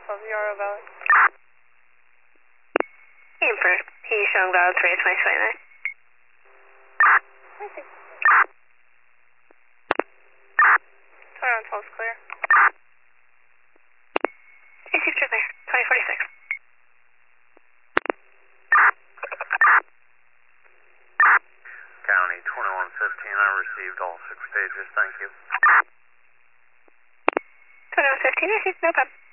12 Euro Valley. Aim for He showing valid 32029. Thank you. Turn on 12's clear. AC clear, 2046. County 2115, I received all 6 pages, thank you. 2115 received, no problem.